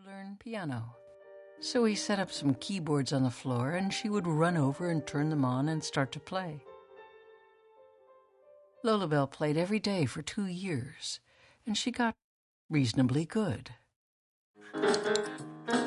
learn piano. So he set up some keyboards on the floor, and she would run over and turn them on and start to play. Lolabelle played every day for 2 years, and she got reasonably good.